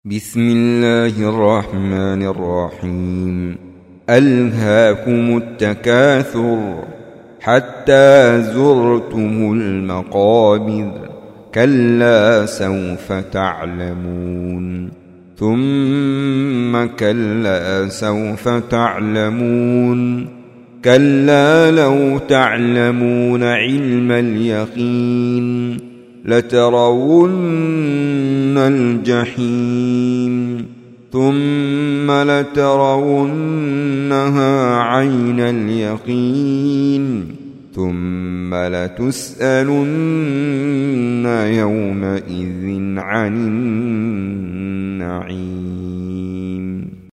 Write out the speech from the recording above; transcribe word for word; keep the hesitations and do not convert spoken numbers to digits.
بسم الله الرحمن الرحيم. ألهاكم التكاثر حتى زرتم المقابر، كلا سوف تعلمون ثم كلا سوف تعلمون كلا لو تعلمون علم اليقين لترون الجحيم ثم لترونها عين اليقين ثم لتسألن يومئذ عن النعيم.